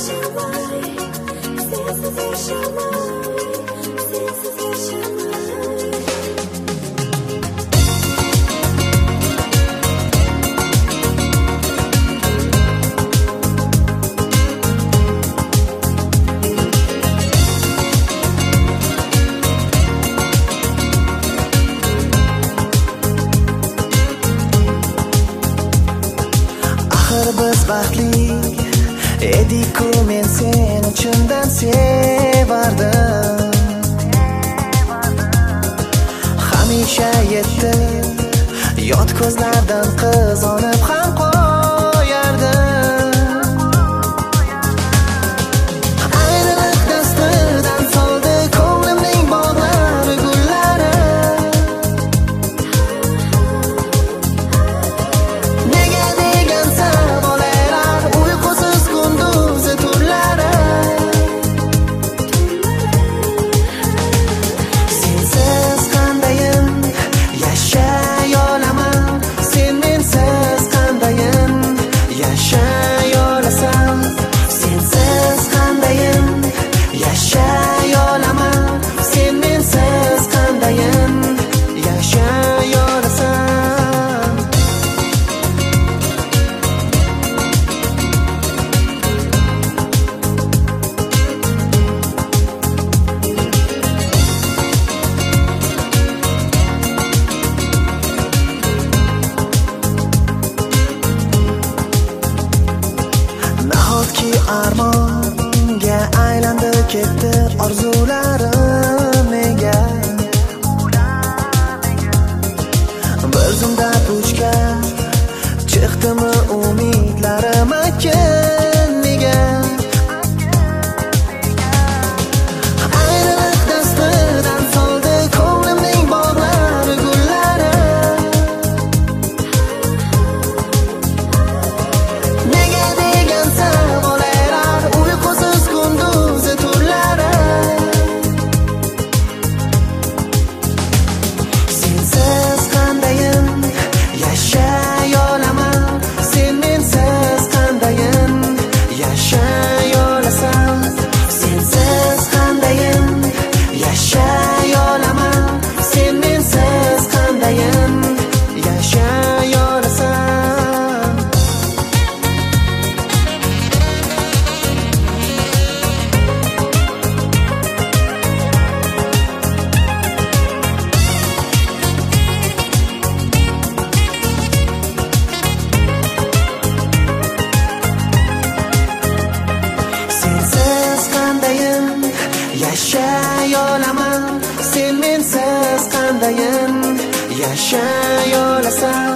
Biz baxtli edik-ku, men seni chindan sevardim. Hamisha yetdi yot ko'zlardan qizonib ham qo'yardim. Ayriliq dastidan soldi ko'nglimning bog'lari gullari. Nega degan armonga aylandi ketdi orzularim nega? Bir zumda puchga chiqdimi umidlarim akiniga? Ayriliq dastidan soldi ko'nglimning bog'lari gullari. Nega degan yashay olaman, sen mensiz qandayin yashay olasan.